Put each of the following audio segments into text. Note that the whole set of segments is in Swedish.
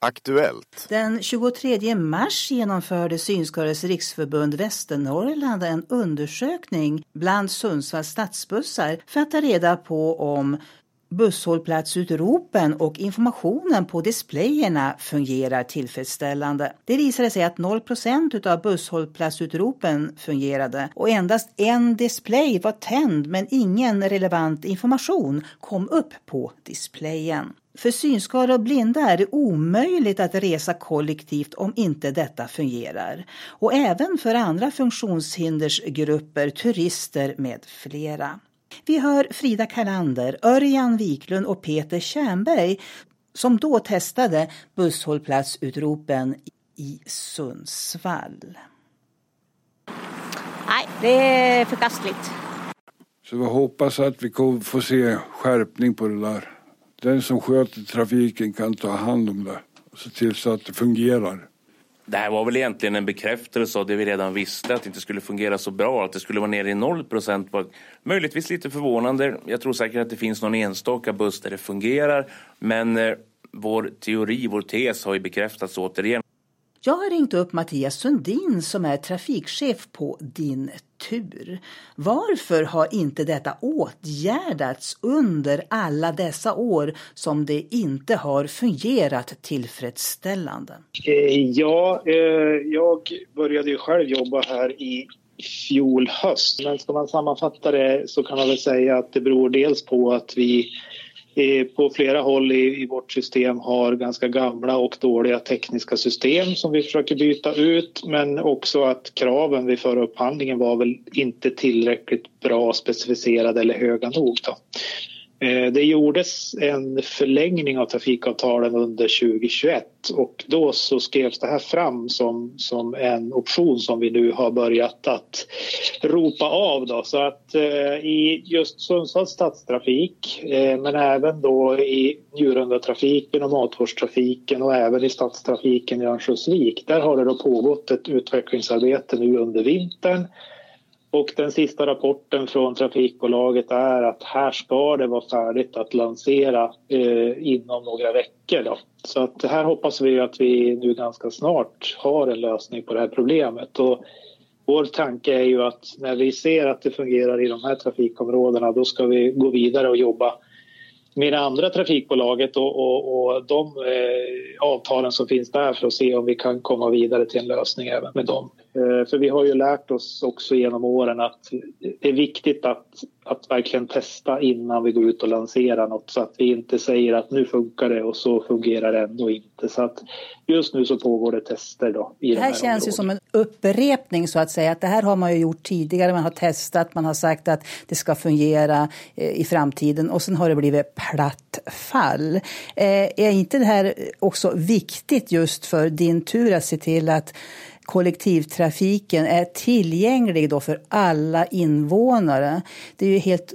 Aktuellt. Den 23 mars genomförde Synskadades riksförbund Västernorrland en undersökning bland Sundsvalls stadsbussar för att ta reda på om busshållplatsutropen och informationen på displayerna fungerar tillfredsställande. Det visade sig att 0% av busshållplatsutropen fungerade och endast en display var tänd men ingen relevant information kom upp på displayen. För synskadade och blinda är det omöjligt att resa kollektivt om inte detta fungerar. Och även för andra funktionshindersgrupper, turister med flera. Vi hör Frida Kalander, Örjan Wiklund och Peter Tjernberg som då testade busshållplatsutropen i Sundsvall. Nej, det är förkastligt. Så vi hoppas att vi kommer få se skärpning på det där. Den som sköter trafiken kan ta hand om det och se till så att det fungerar. Det här var väl egentligen en bekräftelse av det vi redan visste, att det inte skulle fungera så bra. Att det skulle vara nere i 0% var möjligtvis lite förvånande. Jag tror säkert att det finns någon enstaka buss där det fungerar. Men vår teori, vår tes har ju bekräftats återigen. Jag har ringt upp Mattias Sundin som är trafikchef på Din Tur. Varför har inte detta åtgärdats under alla dessa år som det inte har fungerat tillfredsställande? Jag började ju själv jobba här i fjol höst. Men ska man sammanfatta det så kan man väl säga att det beror dels på att vi på flera håll i vårt system har ganska gamla och dåliga tekniska system som vi försöker byta ut, men också att kraven vid förra upphandlingen var väl inte tillräckligt bra specificerade eller höga nog då. Det gjordes en förlängning av trafikavtalen under 2021 och då så skrevs det här fram som en option som vi nu har börjat att ropa av då. Så att i just Sundsvalls stadstrafik men även då i Njurunda-trafiken och Matvårdstrafiken och även i stadstrafiken i Örnsköldsvik, där har det då pågått ett utvecklingsarbete nu under vintern. Och den sista rapporten från trafikbolaget är att här ska det vara färdigt att lansera inom några veckor då. Så att här hoppas vi att vi nu ganska snart har en lösning på det här problemet. Och vår tanke är ju att när vi ser att det fungerar i de här trafikområdena, då ska vi gå vidare och jobba med det andra trafikbolaget och de avtalen som finns där för att se om vi kan komma vidare till en lösning även med dem. För vi har ju lärt oss också genom åren att det är viktigt att verkligen testa innan vi går ut och lanserar något, så att vi inte säger att nu funkar det och så fungerar det ändå inte. Så att just nu så pågår det tester då. Det här känns ju som en upprepning så att säga, att det här har man ju gjort tidigare, man har testat, man har sagt att det ska fungera i framtiden och sen har det blivit platt fall. Är inte det här också viktigt just för Din Tur att se till att kollektivtrafiken är tillgänglig då för alla invånare? Det är ju helt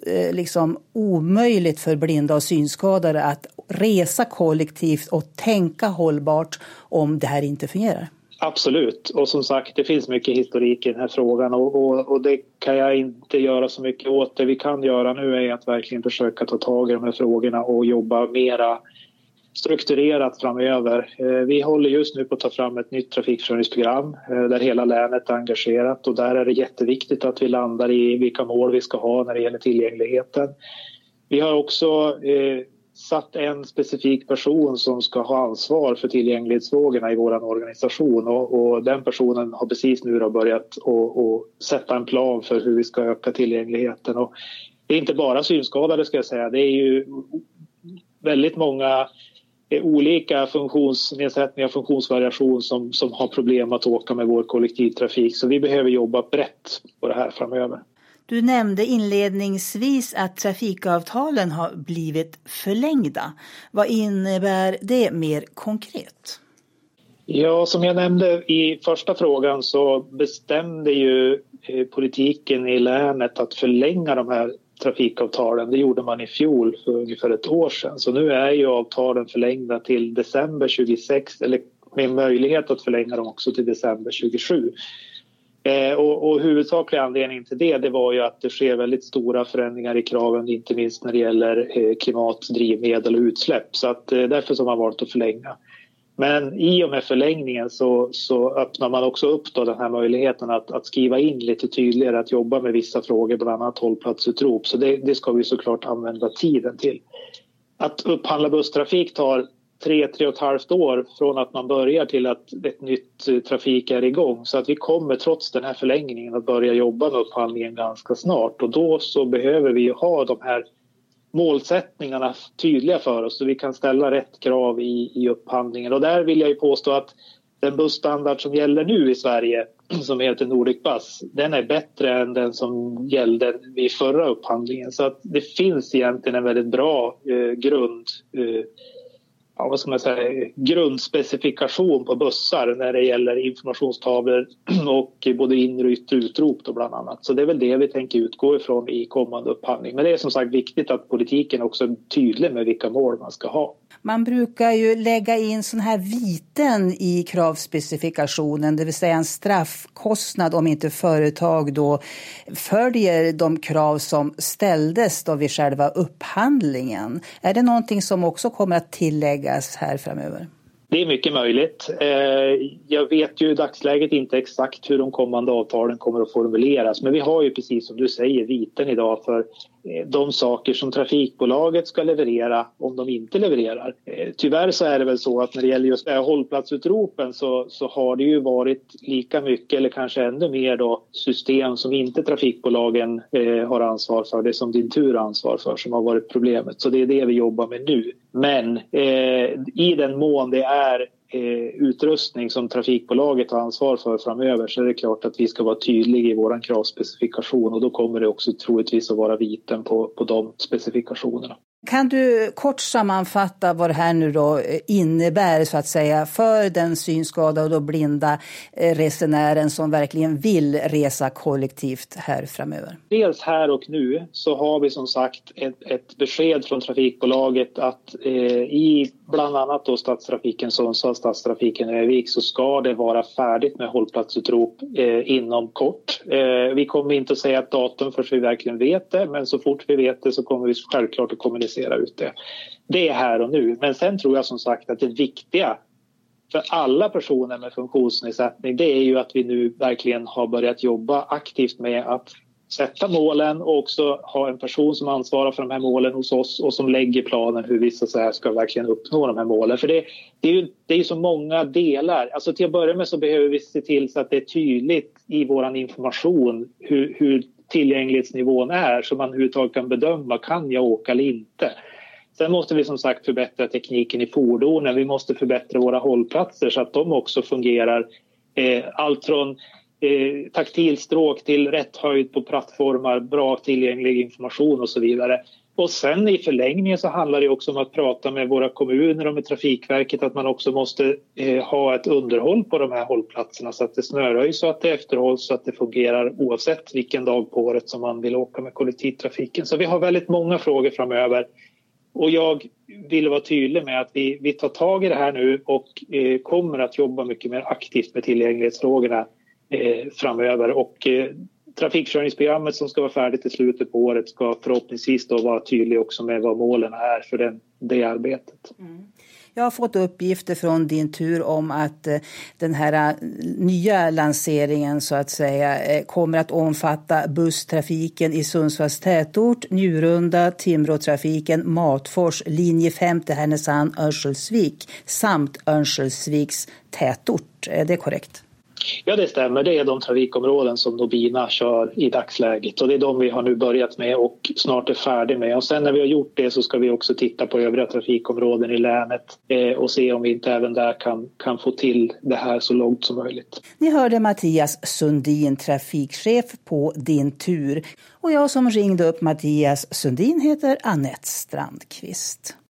omöjligt för blinda och synskadade att resa kollektivt och tänka hållbart om det här inte fungerar. Absolut, och som sagt det finns mycket historik i den här frågan och det kan jag inte göra så mycket åt. Det vi kan göra nu är att verkligen försöka ta tag i de här frågorna och jobba mera strukturerat framöver. Vi håller just nu på att ta fram ett nytt trafikförsörjningsprogram där hela länet är engagerat, och där är det jätteviktigt att vi landar i vilka mål vi ska ha när det gäller tillgängligheten. Vi har också satt en specifik person som ska ha ansvar för tillgänglighetsfrågorna i vår organisation, och den personen har precis nu då börjat att sätta en plan för hur vi ska öka tillgängligheten. Och det är inte bara synskadade ska jag säga, det är ju väldigt många olika funktionsnedsättningar och funktionsvariation som har problem att åka med vår kollektivtrafik. Så vi behöver jobba brett på det här framöver. Du nämnde inledningsvis att trafikavtalen har blivit förlängda. Vad innebär det mer konkret? Ja, som jag nämnde i första frågan så bestämde ju politiken i länet att förlänga de här trafikavtalen. Det gjorde man i fjol för ungefär ett år sedan. Så nu är ju avtalen förlängda till december 26 eller med möjlighet att förlänga dem också till december 27. Och huvudsaklig anledning till det var ju att det sker väldigt stora förändringar i kraven, inte minst när det gäller klimat, drivmedel och utsläpp. Så att därför som man valt att förlänga. Men i och med förlängningen så öppnar man också upp då den här möjligheten att skriva in lite tydligare, att jobba med vissa frågor, bland annat hållplatsutrop. Så det ska vi såklart använda tiden till. Att upphandla busstrafik tar 3,5 år från att man börjar till att ett nytt trafik är igång. Så att vi kommer trots den här förlängningen att börja jobba med upphandlingen ganska snart. Och då så behöver vi ha de här målsättningarna tydliga för oss så vi kan ställa rätt krav i upphandlingen. Och där vill jag ju påstå att den busstandard som gäller nu i Sverige, som heter Nordic Bus, den är bättre än den som gällde vid förra upphandlingen. Så att det finns egentligen en väldigt bra grundspecifikation på bussar när det gäller informationstavlor och både inre och yttre utrop då bland annat. Så det är väl det vi tänker utgå ifrån i kommande upphandling. Men det är som sagt viktigt att politiken också är tydlig med vilka mål man ska ha. Man brukar ju lägga in sån här viten i kravspecifikationen, det vill säga en straffkostnad om inte företag då följer de krav som ställdes då vid själva upphandlingen. Är det någonting som också kommer att tilläggas här framöver? Det är mycket möjligt. Jag vet ju i dagsläget inte exakt hur de kommande avtalen kommer att formuleras. Men vi har ju precis som du säger viten idag för de saker som trafikbolaget ska leverera om de inte levererar. Tyvärr så är det väl så att när det gäller just hållplatsutropen så har det ju varit lika mycket eller kanske ännu mer då system som inte trafikbolagen har ansvar för. Det som Din Tur har ansvar för som har varit problemet. Så det är det vi jobbar med nu. Men i den mån det är utrustning som trafikbolaget har ansvar för framöver så är det klart att vi ska vara tydliga i vår kravspecifikation och då kommer det också troligtvis att vara viten på de specifikationerna. Kan du kort sammanfatta vad det här nu då innebär så att säga för den synskadade och blinda resenären som verkligen vill resa kollektivt här framöver? Dels här och nu så har vi som sagt ett besked från trafikbolaget att i bland annat då stadstrafiken Sundsvall, stadstrafiken Övik så ska det vara färdigt med hållplatsutrop inom kort. Vi kommer inte att säga ett datum förrän vi verkligen vet det, men så fort vi vet det så kommer vi självklart att kommunicera ut det. Det är här och nu, men sen tror jag som sagt att det viktiga för alla personer med funktionsnedsättning det är ju att vi nu verkligen har börjat jobba aktivt med att sätta målen och också ha en person som ansvarar för de här målen hos oss och som lägger planen hur vi så här ska verkligen uppnå de här målen. För det är ju så många delar. Alltså till att börja med så behöver vi se till så att det är tydligt i våran information hur tillgänglighetsnivån är så man överhuvudtaget kan bedöma kan jag åka eller inte. Sen måste vi som sagt förbättra tekniken i fordonen. Vi måste förbättra våra hållplatser så att de också fungerar. Allt från taktilstråk till rätt höjd på plattformar, bra tillgänglig information och så vidare. Och sen i förlängningen så handlar det också om att prata med våra kommuner och med Trafikverket att man också måste ha ett underhåll på de här hållplatserna så att det snöröjs så att det efterhålls så att det fungerar oavsett vilken dag på året som man vill åka med kollektivtrafiken. Så vi har väldigt många frågor framöver. Och jag vill vara tydlig med att vi tar tag i det här nu och kommer att jobba mycket mer aktivt med tillgänglighetsfrågorna framöver. Och trafikförsörjningsprogrammet som ska vara färdigt i slutet på året ska förhoppningsvis då vara tydlig också med vad målen är för det arbetet. Mm. Jag har fått uppgifter från Din Tur om att den här nya lanseringen så att säga kommer att omfatta busstrafiken i Sundsvalls tätort, Njurunda, Timråtrafiken, Matfors, linje 5 till Härnösand, Örnsköldsvik samt Örnsköldsviks tätort. Är det korrekt? Ja, det stämmer. Det är de trafikområden som Nobina kör i dagsläget och det är de vi har nu börjat med och snart är färdig med. Och sen när vi har gjort det så ska vi också titta på övriga trafikområden i länet och se om vi inte även där kan få till det här så långt som möjligt. Ni hörde Mattias Sundin, trafikchef på Din Tur. Och jag som ringde upp Mattias Sundin heter Anette Strandqvist.